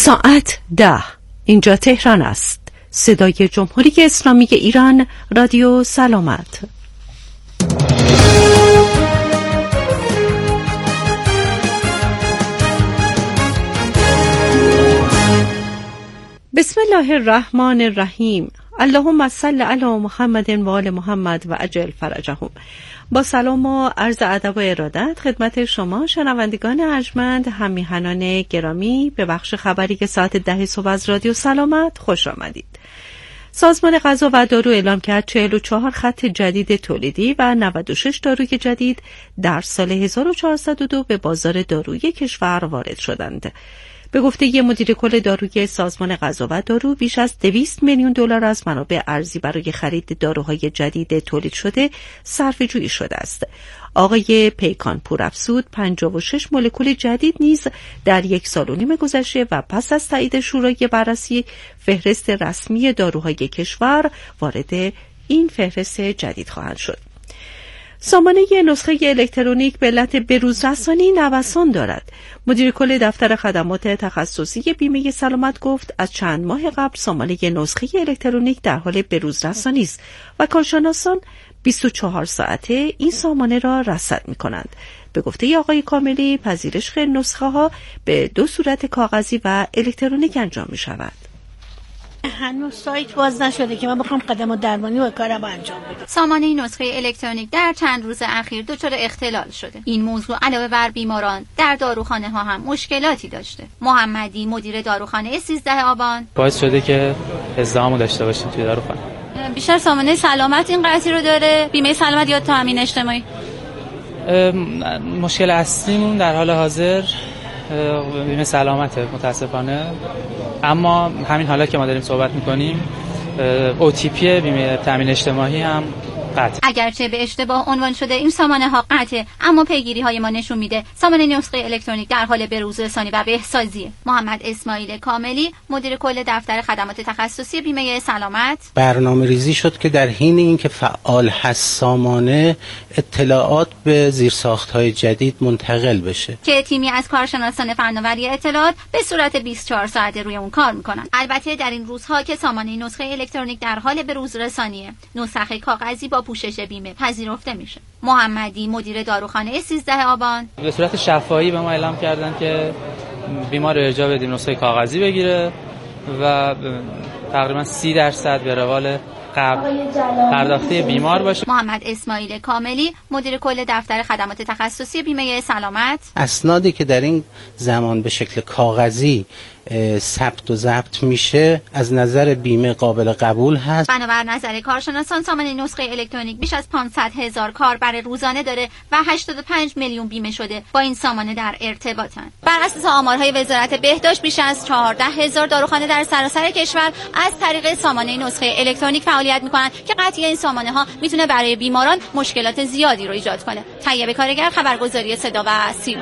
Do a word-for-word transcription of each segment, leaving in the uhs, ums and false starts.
ساعت ده. اینجا تهران است. صدای جمهوری اسلامی ایران، رادیو سلامت. بسم الله الرحمن الرحیم. اللهم صل علی محمد و آل محمد و عجل فرجهم. با سلام و عرض ادب و ارادت خدمت شما شنوندگان ارجمند، هممیهنان گرامی، به بخش خبری که ساعت ده صبح از رادیو سلامت خوش آمدید. سازمان غذا و دارو اعلام کرد چهل و چهار خط جدید تولیدی و نود و شش داروی جدید در سال هزار و چهارصد و دو به بازار دارویی کشور وارد شدند. به گفته مدیر کل دارویی سازمان غذا و دارو، بیش از دویست میلیون دلار از منابع ارزی برای خرید داروهای جدید تولید شده صرفه‌جویی شده است. آقای پیکان پورافزود پنجاه و شش مولکول جدید نیز در یک سال و نیم گذشته و پس از تایید شورای بررسی فهرست رسمی داروهای کشور وارد این فهرست جدید خواهند شد. سامانه نسخه الکترونیک به علت بروزرسانی نوسان دارد. مدیر کل دفتر خدمات تخصصی بیمه سلامت گفت از چند ماه قبل سامانه نسخه الکترونیک در حال بروزرسانی است و کارشناسان بیست و چهار ساعته این سامانه را رصد می کنند. به گفته آقای کاملی، پذیرش نسخه ها به دو صورت کاغذی و الکترونیک انجام می شود. هنوز سایت باز نشده که من بخوام خدمات درمانی و کارم انجام بدم. سامانه نسخه الکترونیک در چند روز اخیر دچار اختلال شده. این موضوع علاوه بر بیماران در داروخانه ها هم مشکلاتی داشته. محمدی، مدیر داروخانه سیزده آبان، باعث شده که ازدحامو داشته باشیم توی داروخانه. بیشتر سامانه سلامت این قضیه رو داره، بیمه سلامت یا تامین اجتماعی؟ مشکل اصلیمون در حال حاضر بیمه سلامته متاسفانه، اما همین حالا که ما داریم صحبت میکنیم او تی پی بیمه تامین اجتماعی هم قطع. اگرچه به اشتباه عنوان شده این سامانه ها قطعه، اما پیگیری های ما نشون میده سامانه نسخه الکترونیک در حال بروز رسانی و بهسازیه. محمد اسماعیل کاملی، مدیر کل دفتر خدمات تخصصی بیمه سلامت، برنامه ریزی شد که در حین اینکه فعال هست سامانه اطلاعات به زیرساخت‌های جدید منتقل بشه که تیمی از کارشناسان فناوری اطلاعات به صورت بیست و چهار ساعته روی اون کار میکنن. البته در این روزها که سامانه نسخه الکترونیک در حال بروز رسانیه، نسخه کاغذی با پوشش بیمه پذیرفته میشه. محمدی، مدیر داروخانه سیزده آبان، به صورت شفاهی به ما اعلام کردن که بیمار ارجاع بدیم نسخه کاغذی بگیره و تقریبا سی درصد به روال قبل پرداخته بیمار باشه. محمد اسماعیل کاملی، مدیر کل دفتر خدمات تخصصی بیمه سلامت، اسنادی که در این زمان به شکل کاغذی ثبت و ضبط میشه از نظر بیمه قابل قبول هست. بنابر نظر کارشناسان سامانه نسخه الکترونیک بیش از پانصد هزار کاربر روزانه داره و هشتاد و پنج میلیون بیمه شده با این سامانه در ارتباطن. بر اساس آمارهای وزارت بهداشت بیش از چهارده هزار داروخانه در سراسر کشور از طریق سامانه نسخه الکترونیک فعالیت میکنن که قطعی این سامانه ها میتونه برای بیماران مشکلات زیادی رو ایجاد کنه. طیبه کارگر، خبرگزاری صدا و سیما.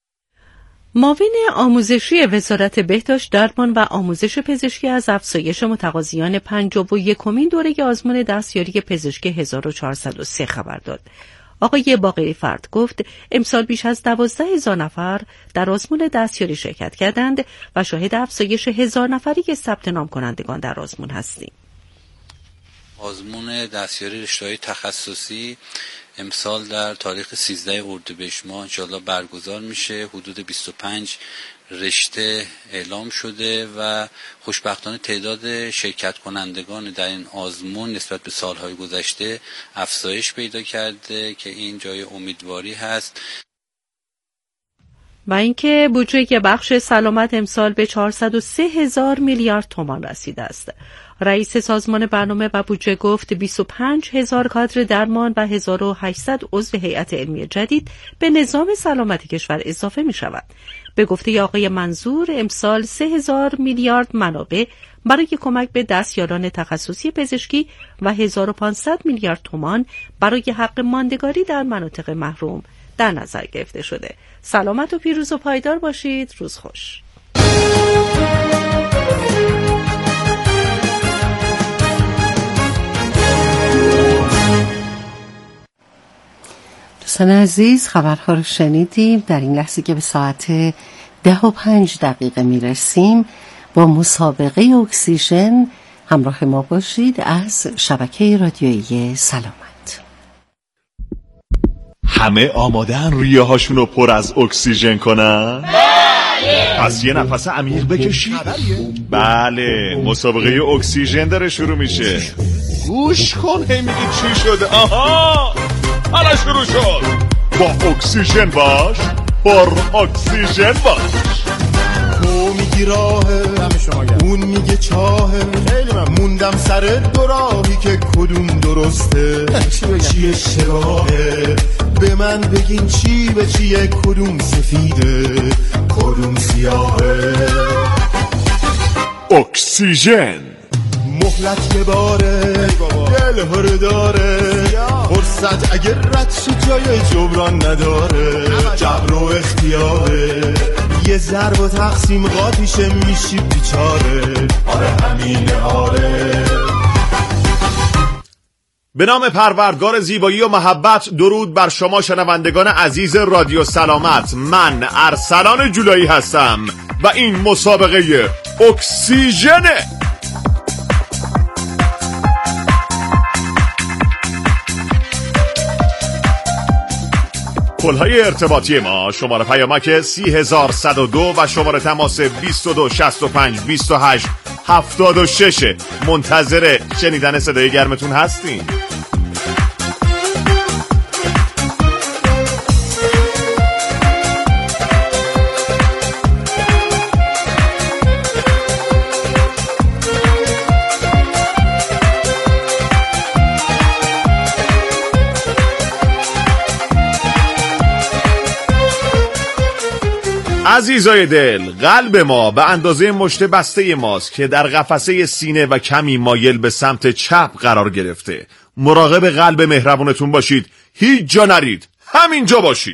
معاون آموزشی وزارت بهداشت، درمان و آموزش پزشکی از افزایش متقاضیان پنجاه و یکمین دوره آزمون دستیاری پزشکی هزار و چهارصد و سه خبر داد. آقای باقری فرد گفت امسال بیش از دوازده هزار نفر در آزمون دستیاری شرکت کردند و شاهد افزایش هزار نفری که ثبت نام کنندگان در آزمون هستیم. آزمون دستیاری رشته‌های تخصصی امسال در تاریخ سیزده اردیبهشت ماه انشاءالله برگزار میشه. حدود بیست و پنج رشته اعلام شده و خوشبختانه تعداد شرکت کنندگان در این آزمون نسبت به سالهای گذشته افزایش پیدا کرده که این جای امیدواری هست. و اینکه بودجه بخش سلامت امسال به چهارصد و سه هزار میلیارد تومان رسیده است. رئیس سازمان برنامه و بودجه گفت بیست و پنج هزار کادر درمان و هزار و هشتصد عضو هیئت علمی جدید به نظام سلامت کشور اضافه می شود. به گفته آقای منظور امسال سه هزار میلیارد منابع برای کمک به دستیاران تخصصی پزشکی و هزار و پانصد میلیارد تومان برای حق ماندگاری در مناطق محروم در نظر گرفته شده. سلامت و پیروز و پایدار باشید. روز خوش. دوستان عزیز، خبرها رو شنیدیم. در این لحظه که به ساعت ده و پنج دقیقه میرسیم با مسابقه اکسیژن همراه ما باشید از شبکه رادیویی سلامت. همه آمادن ریه هاشونو پر از اکسیژن کنن؟ بله. پس یه نفس عمیق بکشید. بله، مسابقه اکسیژن داره شروع میشه. گوش کن، هی میگی چی شده؟ آها، حالا شروع شد. با اکسیژن باش، پر اکسیژن باش. تو میگی راهه، اون میگه چاهه، خیلی من موندم سر دو راهی که کدوم درسته، چیه اشتباهه، به من بگین چی به چیه، کدوم سفیده کدوم سیاهه. اکسیژن مهلت یه باره، دل هر داره، فرصت اگر رد شد جای جبران نداره، جبر و اختیاره، یه ضرب و تقسیم قاطیشه میشی بیچاره. آره همینه آره. به نام پروردگار زیبایی و محبت، درود بر شما شنوندگان عزیز رادیو سلامت. من ارسلان جولایی هستم و این مسابقه اکسیژنه. پل‌های ارتباطی ما شماره پیامک سی هزار صد و دو و شماره تماس بیست و دو شصت و پنج بیست و هشت هفتاد و شش. منتظر شنیدن صدای گرمتون هستیم. عزیزای دل، قلب ما به اندازه مشت بسته ماست که در قفسه سینه و کمی مایل به سمت چپ قرار گرفته. مراقب قلب مهربونتون باشید، هیچ جا نرید، همینجا باشید.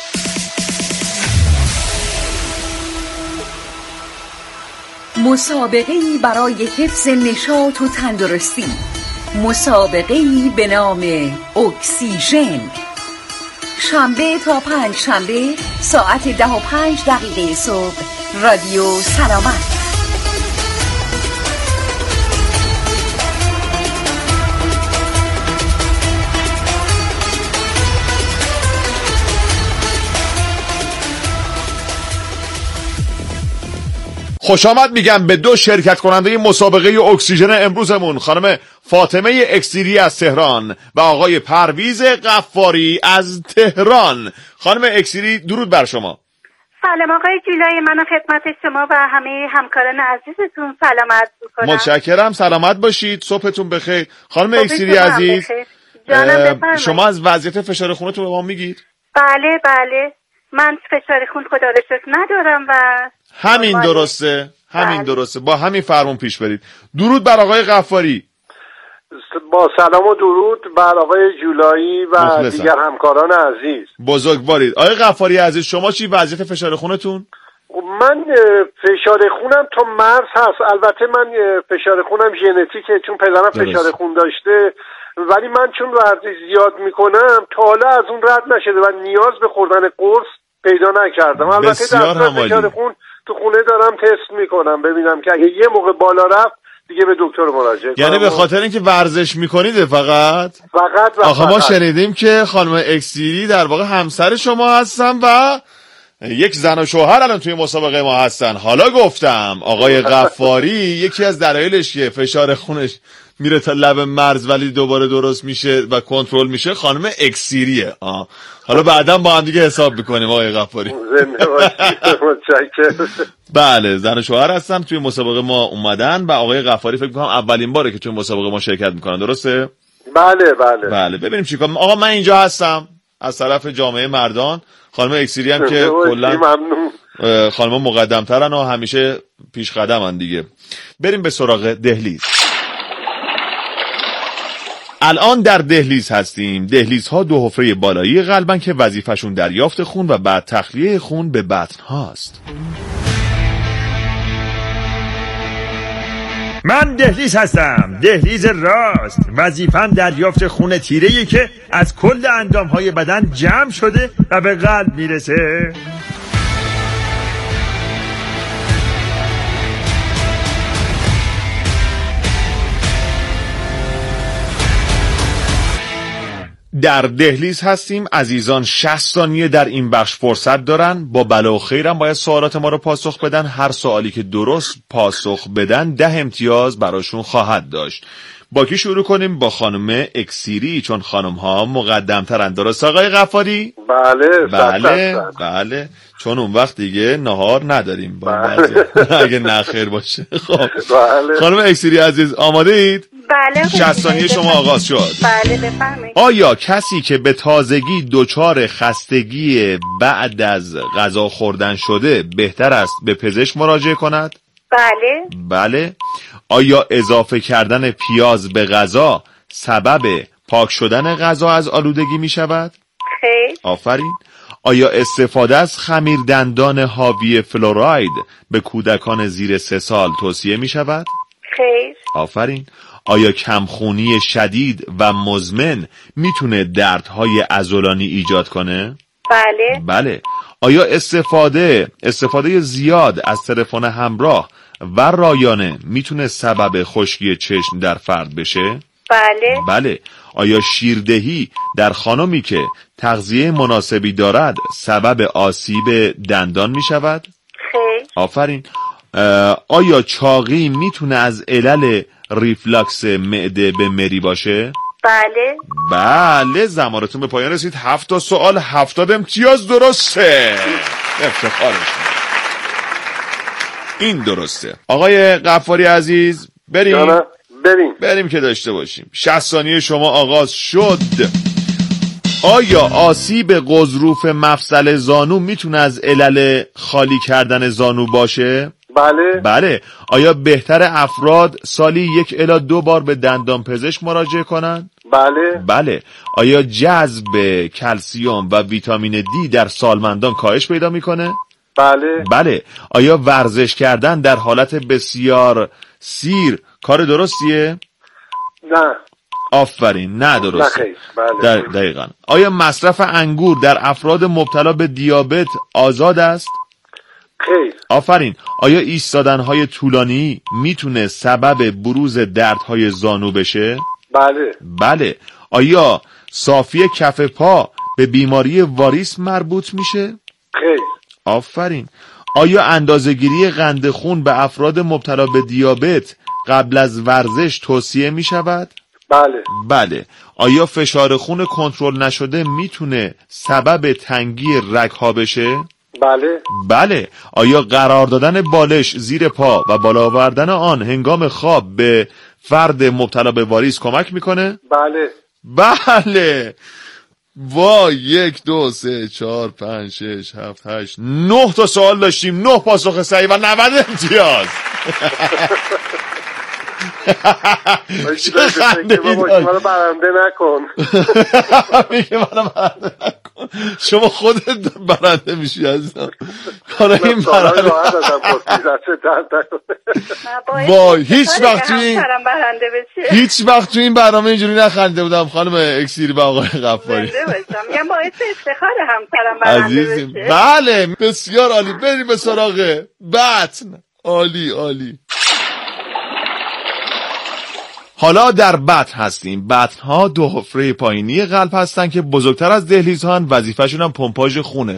مسابقه‌ای برای حفظ نشاط و تندرستی، مسابقه‌ای به نام اکسیژن. شنبه تا پنج شنبه ساعت ده و پنج دقیقه صبح، رادیو سلامت. خوش آمد میگم به دو شرکت کننده مسابقه اکسیژن امروزمون، خانم فاطمه اکسیری از تهران و آقای پرویز غفاری از تهران. خانم اکسیری درود بر شما. سلام آقای جولایی، من خدمت شما و همه همکاران عزیزتون سلامت میکنم. متشکرم، سلامت باشید، صبحتون بخیر. خانم اکسیری عزیز، شما از وضعیت فشار خونتون به ما میگید؟ بله بله، من فشار خون خدا رو شکر ندارم و همین درسته، همین بله. درسته، با همین فرمون پیش برید. درود بر آقای غفاری. با سلام و درود بر آقای جولایی و مخلصم. دیگر همکاران عزیز. بزرگوارید. آقای غفاری عزیز، شما چی وضعیت فشار خونتون؟ من فشار خونم تا مرز هست. البته من فشار خونم ژنتیکه، چون پدرم فشار خون داشته، ولی من چون ورزش زیاد میکنم تا حالا از اون رد نشده و نیاز به خوردن قرص پیدا نکردم. البته در فشار خون تو خونه دارم تست میکنم ببینم که اگه یه موقع بالا رفت دیگه به دکتر مراجعه کنم. یعنی به خاطر اینکه ورزش میکنید فقط؟ فقط و آخه ما شنیدیم که خانم اکسیری در واقع همسر شما هستن و یک زن و شوهر الان توی مسابقه ما هستن. حالا گفتم آقای غفاری یکی از دلایلش که فشار خونش میره تا لب مرز ولی دوباره درست میشه و کنترل میشه خانم اکسیریه. آه. حالا بعداً با هم دیگه حساب میکنیم آقای غفاری. زنده باشید. متشکرم. بله، زن و شوهر هستن توی مسابقه ما اومدن و آقای غفاری فکر میکنم اولین باره که توی مسابقه ما شرکت میکنن، درسته؟ بله بله. بله، ببینیم چیکار. آقا من اینجا هستم از طرف جامعه مردان. خانم اکسیری هم که کلا خانم مقدم‌ترن و همیشه پیش قدمن دیگه. بریم به سراغ دهلیز. الان در دهلیز هستیم. دهلیزها دو حفره بالایی قلبن که وظیفشون دریافت خون و بعد تخلیه خون به بطن هاست. من دهلیز هستم، دهلیز راست. وظیفم دریافت خون تیره‌ای که از کل اندام‌های بدن جمع شده و به قلب میرسه. در دهلیز هستیم. عزیزان شصت ثانیه در این بخش فرصت دارن. با بلا و خیرم باید سوالات ما رو پاسخ بدن. هر سوالی که درست پاسخ بدن ده امتیاز براشون خواهد داشت. با کی شروع کنیم؟ با خانم اکسیری، چون خانم ها مقدم ترن. درست آقای غفاری؟ بله بله بله، چون اون وقت دیگه نهار نداریم. بله. اگه نخیر باشه. خب بله. خانم اکسیری عزیز آماده اید؟ بله. شصت ثانیه شما آغاز شد. بله بفرمایید. آیا کسی که به تازگی دچار خستگی بعد از غذا خوردن شده بهتر است به پزشک مراجعه کند؟ بله. بله. آیا اضافه کردن پیاز به غذا سبب پاک شدن غذا از آلودگی می شود؟ خیر. آفرین. آیا استفاده از خمیر دندان حاوی فلوراید به کودکان زیر سه سال توصیه می شود؟ خیر. آفرین. آیا کمخونی شدید و مزمن میتونه دردهای عضلانی ایجاد کنه؟ بله. بله. آیا استفاده استفاده زیاد از تلفن همراه و رایانه میتونه سبب خشکی چشم در فرد بشه؟ بله. بله. آیا شیردهی در خانمی که تغذیه مناسبی دارد سبب آسیب دندان میشود؟ خیر. آفرین. آیا چاقی میتونه از علل ریفلاکس معده به مری باشه؟ بله. بله. زمانتون به پایان رسید. هفت تا سوال هفتاد امتیاز درسته. افتخارش این درسته. آقای غفاری عزیز بریم بریم بریم که داشته باشیم. شصت ثانیه شما آغاز شد. آیا آسیب غضروف مفصل زانو میتونه از علل خالی کردن زانو باشه؟ بله. بله. آیا بهتر افراد سالی یک الی دو بار به دندان پزشک مراجعه کنند؟ بله. بله. آیا جذب کلسیوم و ویتامین دی در سالمندان کاهش پیدا میکنه؟ بله. بله. آیا ورزش کردن در حالت بسیار سیر کار درستیه؟ نه. آفرین. نه درسته. نه خیر. بله. دقیقاً. آیا مصرف انگور در افراد مبتلا به دیابت آزاد است؟ خیر. آفرین. آیا ایستادن‌های طولانی میتونه سبب بروز دردهای زانو بشه؟ بله. بله. آیا صافی کف پا به بیماری واریس مربوط میشه؟ خیر. آفرین. آیا اندازه‌گیری قند خون به افراد مبتلا به دیابت قبل از ورزش توصیه میشود؟ بله. بله. آیا فشار خون کنترل نشده میتونه سبب تنگی رگ‌ها بشه؟ بله. بله. آیا قرار دادن بالش زیر پا و بالا آوردن آن هنگام خواب به فرد مبتلا به واریس کمک میکنه؟ بله. بله. وای. یک دو سه چهار پنج شش هفت هشت نه تا سوال داشتیم. نه پاسخ صحیح و نود امتیاز. چه خنده ای داشت. منو برنده نکن. میگه منو برنده نکن. شما خودت برنده میشی عزیزم. حالا این برنده وای. هیچ وقت توی این هیچ وقت توی این برنامه اینجوری نخنده بودم خانم اکسیری و آقای غفاری. میگم باعث افتخار همسرم برنده بشه. بله بسیار عالی. بریم به سراغ بطن. عالی عالی. حالا در بطن هستیم. بطن ها دو حفره پایینی قلب هستن که بزرگتر از دهلیزهان. وظیفه‌شون هم پمپاژ خونه.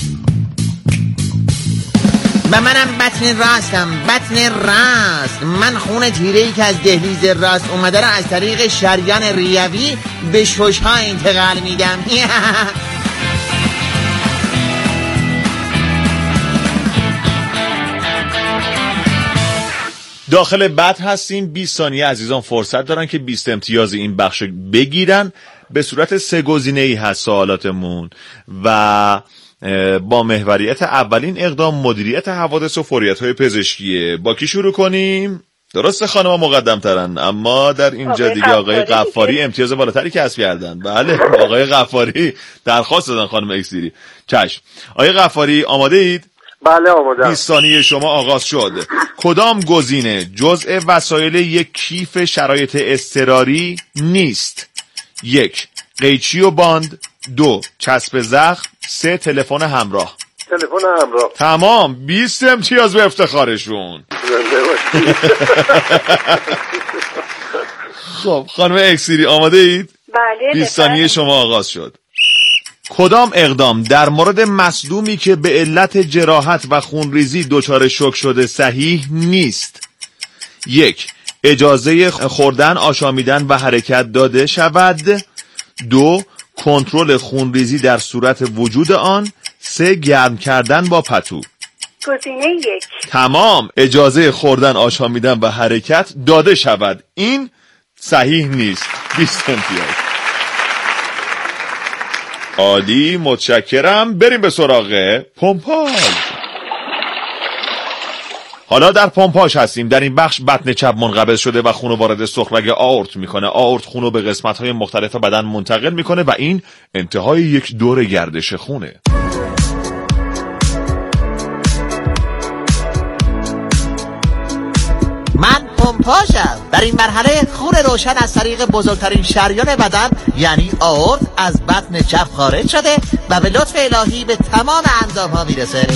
و منم بطن راستم. بطن راست. من خون تیره‌ای که از دهلیز راست اومده رو از طریق شریان ریوی به شش‌ها انتقال میدم. داخل بطن هستیم. بیست ثانیه عزیزان فرصت دارن که بیست امتیاز این بخش بگیرن. به صورت سه گزینه‌ای هست سوالاتمون و با محوریت اولین اقدام مدیریت حوادث و فوریت‌های پزشکیه. با کی شروع کنیم؟ درسته خانم‌ها مقدم ترن، اما در اینجا دیگه آقای غفاری امتیاز بالاتری کسب کردن. بله آقای غفاری درخواست دادن خانم اکسیری. چشم. آقای غفاری آماده اید؟ بله آماده. بیست ثانیه شما آغاز شد. کدام گزینه جزء وسایل یک کیف شرایط اضطراری نیست؟ یک قیچی و باند. دو چسب زخم. سه تلفن همراه. تلفن همراه. تمام. بیست امتیاز به افتخارشون. خب خانم اکسیری آماده اید؟ بله. بیست ثانیه شما آغاز شد. کدام اقدام در مورد مصدومی که به علت جراحت و خونریزی دچار شوک شده صحیح نیست؟ یک، اجازه خوردن، آشامیدن و حرکت داده شود. دو، کنترل خونریزی در صورت وجود آن. سه، گرم کردن با پتو. گزینه یک. تمام. اجازه خوردن، آشامیدن و حرکت داده شود. این صحیح نیست. بیست امتیاز. عالی، متشکرم. بریم به سراغ پمپاژ. حالا در پمپاژ هستیم. در این بخش بطن چپ منقبض شده و خون وارد سغرگ آورت میکنه. آورت خون رو به قسمت‌های مختلف بدن منتقل میکنه و این انتهای یک دور گردش خونه. من پمپاژم. در این مرحله خون روشن از طریق بزرگترین شریان بدن یعنی آورت از بطن چپ خارج شده و به لطف الهی به تمام اندام‌ها میرسه.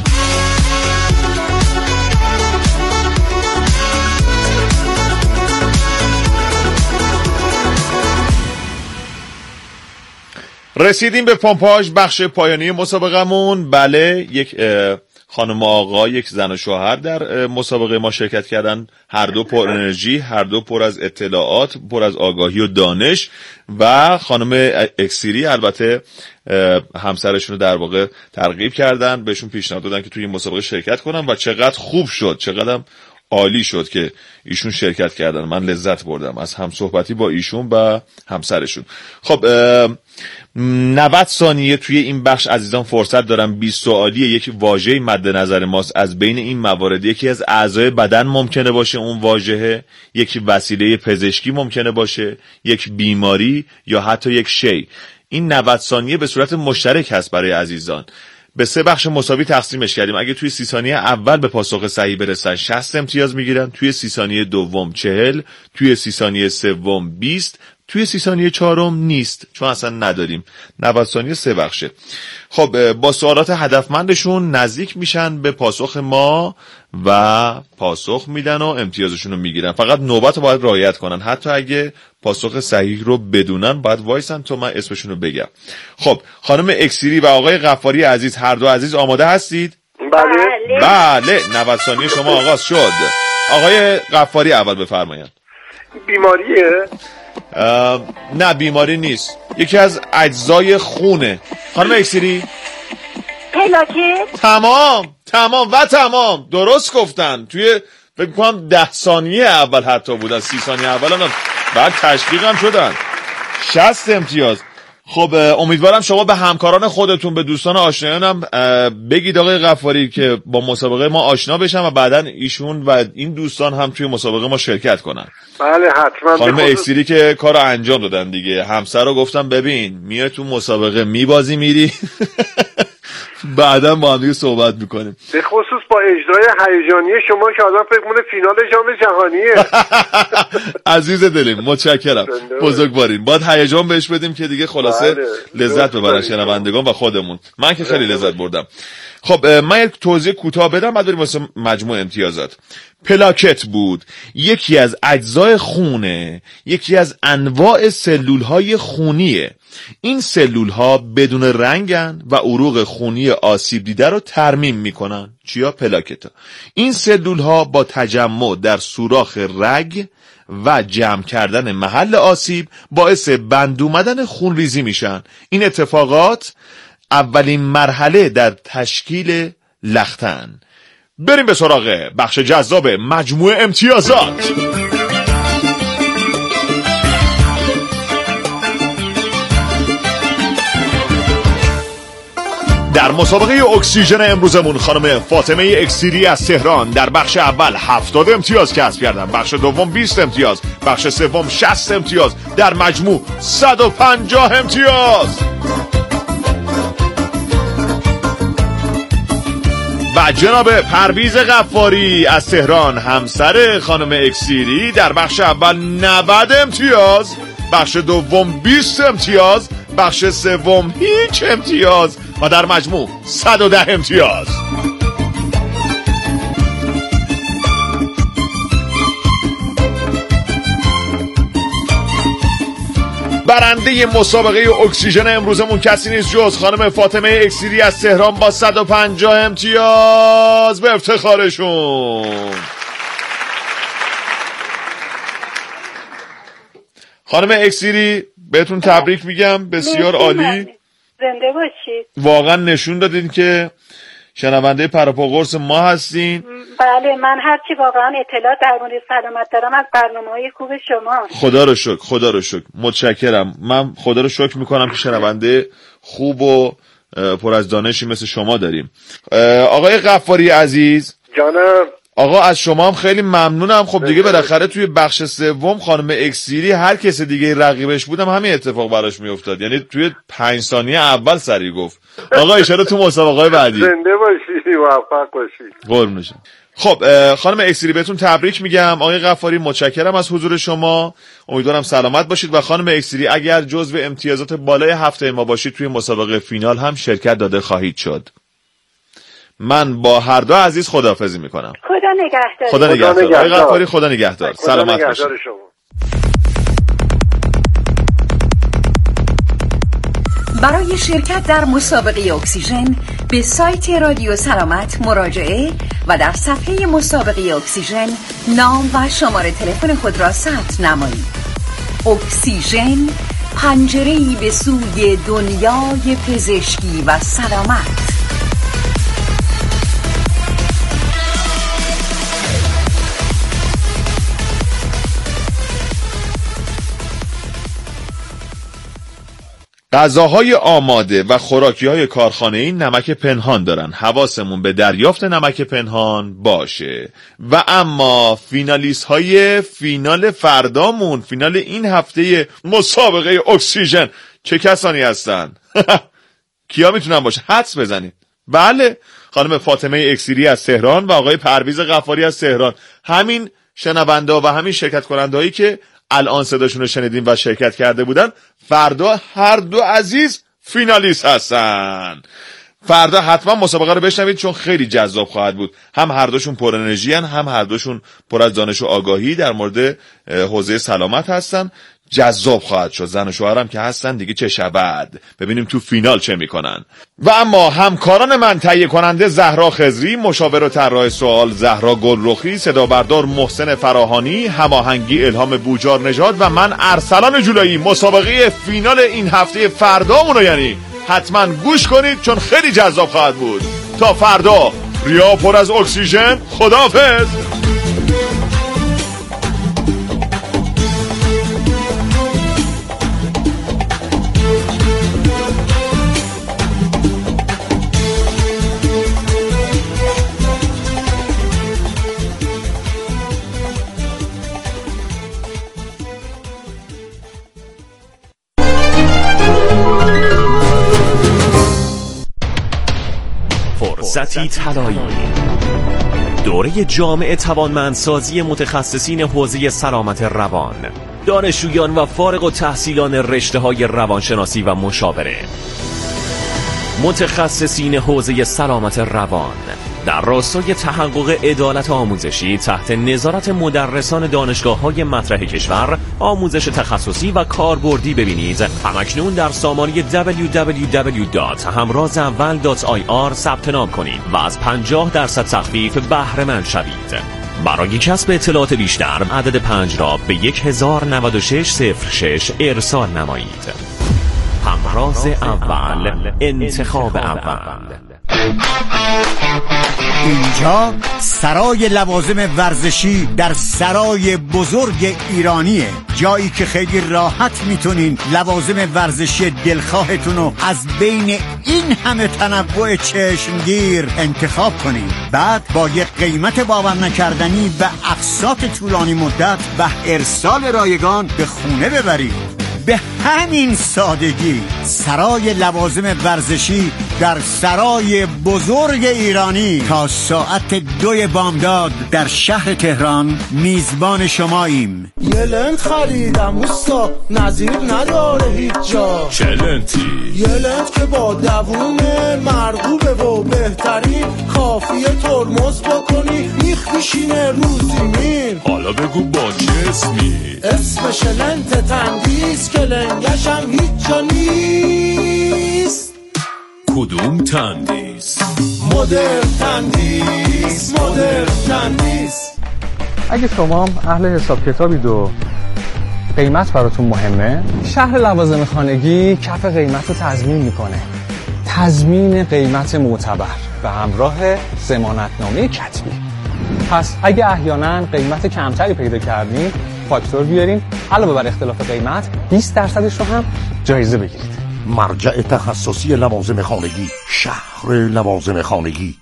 رسیدیم به پمپاژ، بخش پایانی مسابقمون. بله، یک خانم و آقا، یک زن و شوهر در مسابقه ما شرکت کردن. هر دو پر انرژی، هر دو پر از اطلاعات، پر از آگاهی و دانش. و خانم اکسیری البته همسرشون رو در واقع ترغیب کردن، بهشون پیشنهاد دادن که توی این مسابقه شرکت کنن و چقدر خوب شد، چقدر عالی شد که ایشون شرکت کردن. من لذت بردم از همصحبتی با ایشون و همسرشون. خب نود ثانیه توی این بخش عزیزان فرصت دارم. بیست سوالیه. یک واژه مد نظر ماست از بین این موارد. یکی از اعضای بدن ممکنه باشه اون واژه، یک وسیله پزشکی ممکنه باشه، یک بیماری یا حتی یک شی. این نود ثانیه به صورت مشترک هست برای عزیزان. به سه بخش مساوی تقسیمش کردیم. اگه توی سی ثانیه اول به پاسخ صحیح برسن شصت امتیاز میگیرن، توی سی ثانیه دوم چهل، توی سی ثانیه سوم بیست، توی سی ثانیه چهارم نیست چون اصلا نداریم. نود ثانیه سه بخشه. خب با سوالات هدفمندشون نزدیک میشن به پاسخ ما و پاسخ میدن و امتیازشون رو میگیرن. فقط نوبت رو باید رعایت کنن. حتی اگه پاسخ صحیح رو بدونن باید وایسن تا من اسمشون رو بگم. خب خانم اکسیری و آقای غفاری عزیز، هر دو عزیز آماده هستید؟ بله. بله. نود ثانیه شما آغاز شد. آقای غفاری اول بفرمایید. بیماریه؟ نه بیماری نیست، یکی از اجزای خونه. خانم اکسیری؟ پلاکت. تمام تمام و تمام درست گفتن. توی فکر کنم ده ثانیه اول حتی بودن، سی ثانیه اول هم بعد تشویق هم شدن. شصت امتیاز. خب امیدوارم شما به همکاران خودتون، به دوستان آشنایانم بگید آقای غفاری که با مسابقه ما آشنا بشن و بعداً ایشون و این دوستان هم توی مسابقه ما شرکت کنن. بله حتما. خانم اکسیری که کارو انجام دادن دیگه. همسر رو گفتم ببین میای تو مسابقه میبازی میری بعداً با هم دیگه صحبت میکنیم. به خصوص با اجرای هیجانی شما که آدم فکر کنه فینال جام جهانیه. عزیز دلیم متشکرم، بزرگوارین. باید هیجان بهش بدیم که دیگه خلاصه بله. لذت ببرن شنوندگان و خودمون. من که خیلی لذت بردم. خب من یک توضیح کوتاه بدم بعد بریم واسه مجموع امتیازات. پلاکت بود، یکی از اجزای خونه، یکی از انواع سلول‌های خونیه. این سلول‌ها بدون رنگن و عروق خونی آسیب دیده رو ترمیم میکنن. چیا؟ پلاکت ها. این سلول‌ها با تجمع در سوراخ رگ و جمع کردن محل آسیب باعث بند اومدن خونریزی میشن. این اتفاقات اولین مرحله در تشکیل لخته‌اند. بریم به سراغ بخش جذاب مجموع امتیازات. در مسابقه اکسیژن امروزمون خانم فاطمه اکسیری از تهران در بخش اول هفتاد امتیاز کسب کردن، بخش دوم بیست امتیاز، بخش سوم شصت امتیاز، در مجموع صد و پنجاه امتیاز. و جناب پرویز غفاری از تهران همسر خانم اکسیری در بخش اول نود امتیاز، بخش دوم بیست امتیاز، بخش سوم هیچ امتیاز و در مجموع صد و ده امتیاز. برنده مسابقه اکسیژن امروزمون کسی نیست جز خانم فاطمه اکسیری از تهران با صد و پنجاه امتیاز به افتخارشون. خانم اکسیری بهتون تبریک میگم، بسیار عالی، زنده باشید. واقعا نشون دادین که شنونده پراپا قرص ما هستین. بله، من هرچی واقعا اطلاعات در مورد سلامت دارم از برنامه‌های خوب شما. خدا رو شکر، خدا رو شکر، متشکرم. من خدا رو شکر میکنم که شنونده خوب و پر از دانشی مثل شما داریم. آقای غفاری عزیز، جانم. آقا از شما هم خیلی ممنونم. خب دیگه بالاخره توی بخش سوم خانم اکسیری هر کس دیگه رقیبش بودم همین اتفاق براش میافتاد، یعنی توی پنج ثانیه اول سری گفت. آقا اشاره تو مسابقه بعدی. زنده باشی، موفق باشی. قربون شم. خب خانم اکسیری بهتون تبریک میگم. آقای غفاری متشکرم از حضور شما، امیدوارم سلامت باشید. و خانم اکسیری اگر جزو امتیازات بالای هفته ما باشید توی مسابقه فینال هم شرکت داده خواهید شد. من با هر دو عزیز خداحافظی میکنم. خدا نگهدار. خدا نگهدار. آقای غفاری خدا نگهدار. سلامت باشید. برای شرکت در مسابقه اکسیژن به سایت رادیو سلامت مراجعه و در صفحه مسابقه اکسیژن نام و شماره تلفن خود را ثبت نمایید. اکسیژن، پنجره‌ای به سوی دنیای پزشکی و سلامت. غذاهای آماده و خوراکی‌های کارخانه‌ای نمک پنهان دارن. حواسمون به دریافت نمک پنهان باشه. و اما فینالیست های فینال فردامون، فینال این هفته مسابقه اکسیژن چه کسانی هستن؟ کیا میتونن باشه؟ حدس بزنید. بله، خانم فاطمه اکسیری از تهران و آقای پرویز غفاری از تهران. همین شنونده و همین شرکت کننده هایی که الان صداشون رو شنیدیم و شرکت کرده بودن، فردا هر دو عزیز فینالیست هستن. فردا حتما مسابقه رو بشنوید چون خیلی جذاب خواهد بود. هم هر دوشون پر انرژی ان، هم هر دوشون پر از دانش و آگاهی در مورد حوزه سلامت هستن. جذاب خواهد شد. زن و شوهرم که هستن دیگه چه شود. ببینیم تو فینال چه میکنن. و اما همکاران من تهیه کننده زهرا خضری، مشاور و طراح سوال زهرا گلرخی، صدا بردار محسن فراهانی، هماهنگی الهام بوجار نژاد و من ارسلان جولایی. مسابقه فینال این هفته فردامون رو یعنی حتما گوش کنید چون خیلی جذاب خواهد بود. تا فردا، ریا پر از اکسیژن. خداحافظ. فرصتی طلایی، دوره جامع توانمندسازی متخصصین حوزه سلامت روان، دانشجویان و فارغ التحصیلان رشته‌های روانشناسی و مشاوره، متخصصین حوزه سلامت روان در راستای تحقق عدالت آموزشی تحت نظارت مدرسان دانشگاه‌های مطرح کشور. آموزش تخصصی و کاربردی ببینید همکنون در سامانه دبلیو دبلیو دبلیو دات همراز اول دات آی آر ثبت نام کنید و از پنجاه درصد تخفیف بهره مند شوید. برای کسب اطلاعات بیشتر عدد پنج را به یک هزار و نود و شش صفر شش ارسال نمایید. همراز اول، انتخاب اول. اینجا سرای لوازم ورزشی در سرای بزرگ ایرانیه، جایی که خیلی راحت میتونین لوازم ورزشی دلخواهتون رو از بین این همه تنوع چشمگیر انتخاب کنین، بعد با یک قیمت باور نکردنی و اقساط طولانی مدت و ارسال رایگان به خونه ببرید. به همین سادگی سرای لوازم ورزشی در سرای بزرگ ایرانی تا ساعت دوی بامداد در شهر تهران میزبان شماییم. یه لنت خریدم اوستا، نظیر نداره هیچ جا. چه لنتی؟ یه لنت که با دوومه، مرغوبه و بهترین، کافیه ترمز بکنی میخ میشینه رو زمین. حالا بگو با چه اسمی؟ اسمش لنت تندیس که لنگشم هیچ جا نیست. کدوم تندیس؟ مدرن تندیس، مدرن تندیس. اگه شما هم اهل حساب کتابید و قیمت براتون مهمه، شهر لوازم خانگی کف قیمت رو تضمین میکنه. تضمین قیمت معتبر به همراه ضمانتنامه کتبی. پس اگه احیانا قیمت کمتری پیدا کردین، فاکتور بیارین، علاوه بر اختلاف قیمت بیست درصدش رو هم جایزه بگیرید. مرجع تخصصی لوازم خانگی، شهر لوازم خانگی.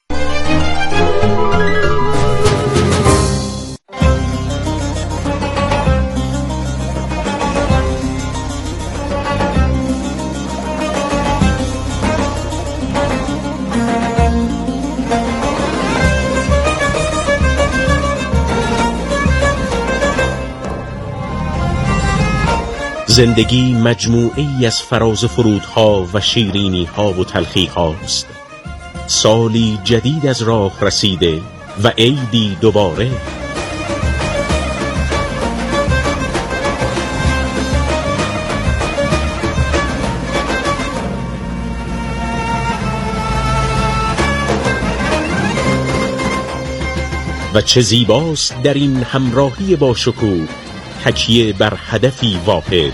زندگی مجموعه‌ای از فراز و فرودها و شیرینی‌ها و تلخی‌هاست. سالی جدید از راه رسیده و عیدی دوباره. و چه زیباست در این همراهی با شکوه، تکیه بر هدفی واحد.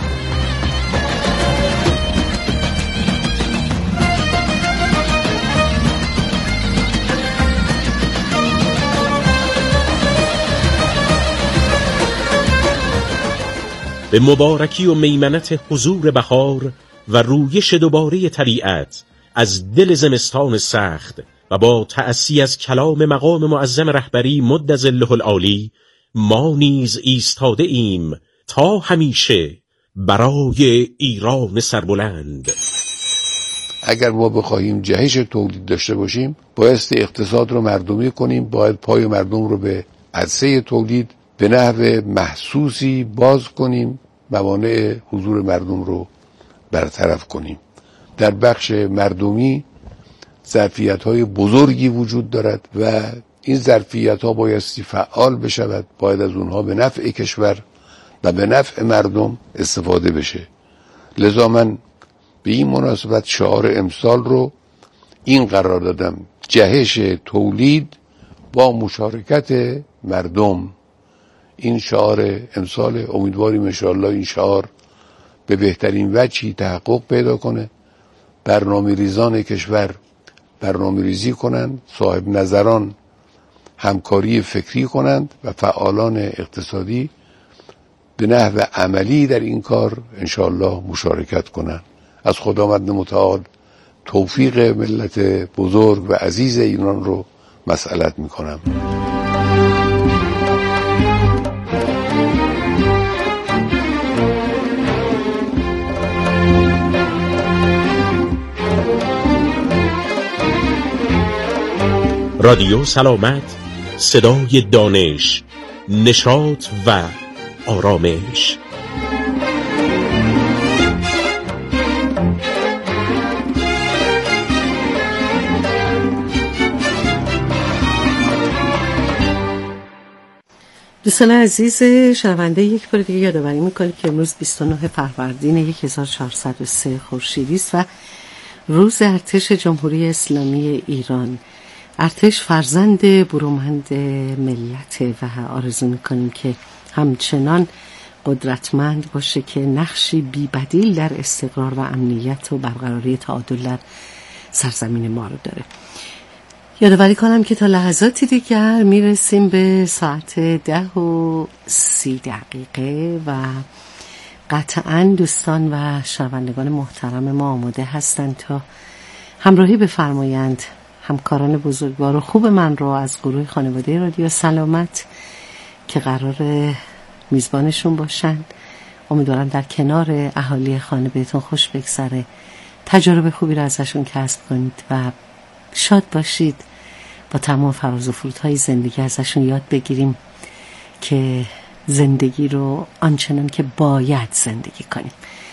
به مبارکی و میمنت حضور بهار و رویش دوباره طبیعت از دل زمستان سخت و با تأسی از کلام مقام معظم رهبری مد ظله العالی، ما نیز ایستاده ایم تا همیشه برای ایران سربلند. اگر ما بخواهیم جهش تولید داشته باشیم، بایستی اقتصاد رو مردمی کنیم، باید پای مردم رو به عرصه تولید به نحو محسوسی باز کنیم، موانع حضور مردم رو برطرف کنیم. در بخش مردمی ظرفیت‌های بزرگی وجود دارد و این ظرفیت‌ها بایستی فعال بشود، باید از اونها به نفع کشور و به نفع مردم استفاده بشه. لذا من به این مناسبت شعار امسال رو این قرار دادم: جهش تولید با مشارکت مردم. این شعار امسال، امیدواریم انشاءالله این شعار به بهترین وجهی تحقق پیدا کنه. برنامه ریزان کشور برنامه ریزی کنند، صاحب نظران همکاری فکری کنند و فعالان اقتصادی به نحو عملی در این کار انشاءالله مشارکت کنند. از خداوند متعال توفیق ملت بزرگ و عزیز ایران رو مسئلت میکنم. رادیو سلامت، صدای دانش، نشاط و آرامش. دوستان عزیز شنونده، یک بار دیگه یادآوری می‌کنیم که امروز بیست و نه فروردین هزار و چهارصد و سه خورشیدی است و روز ارتش جمهوری اسلامی ایران. ارتش فرزند برومند ملت و آرزو می‌کنیم که همچنان قدرتمند باشه که نقشی بی‌بدیل در استقرار و امنیت و برقراری تعادل در سرزمین ما رو داره. یادآوری کنم که تا لحظاتی دیگر میرسیم به ساعت ده و سی دقیقه و قطعاً دوستان و شنوندگان محترم ما آماده هستند تا همراهی بفرمایند. همکاران بزرگوار و خوب من رو از گروه خانواده رادیو سلامت که قرار میزبانشون باشن، امیدوارم در کنار اهالی خانه بهتون خوش بگذره، تجارب خوبی رو ازشون کسب کنید و شاد باشید. با تمام فراز و فرودهای زندگی ازشون یاد بگیریم که زندگی رو آنچنان که باید زندگی کنیم.